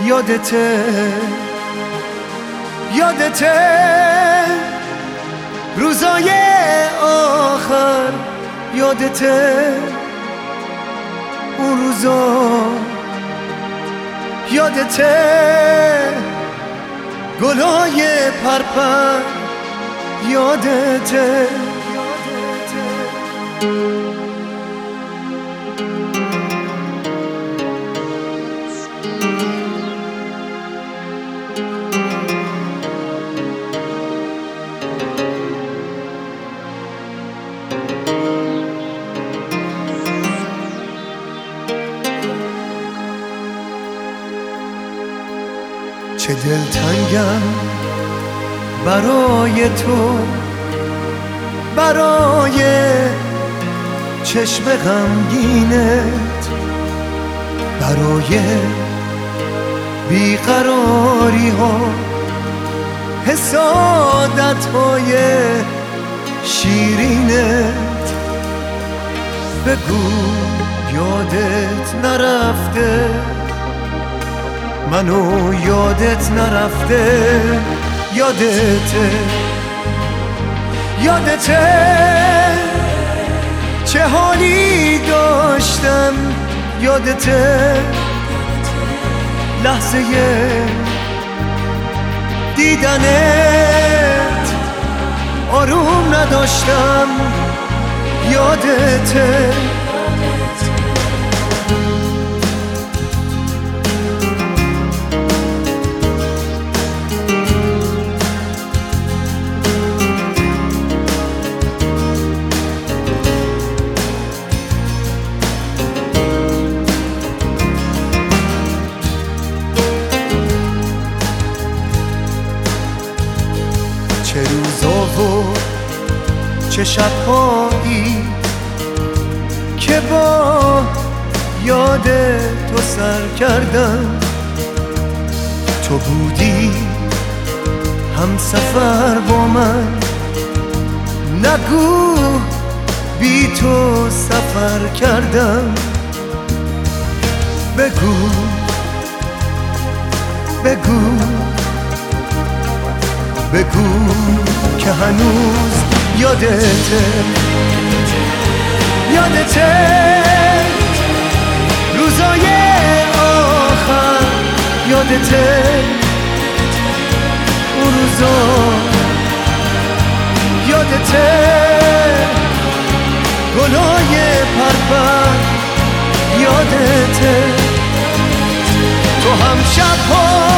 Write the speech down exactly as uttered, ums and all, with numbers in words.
یادته یادته روزای آخر، یادته اون روزا، یادته گلای پرپر، یادته چه دلتنگم برای تو، برای چشم غمگینت، برای بیقراری ها، حسادت های شیرینت. بگو یادت نرفته، منو یادت نرفته، یادته یادته چه حالی داشتم، یادته لحظه دیدنت آروم نداشتم، یادته چه روزا و چه شبهایی که با یاد تو سر کردم. تو بودی هم سفر با من، نگو بی تو سفر کردم. بگو بگو بگو که هنوز یادته یادته روزای آخر، یادته اون روزا، یادته گلای پرپر، یادته تو هم شبها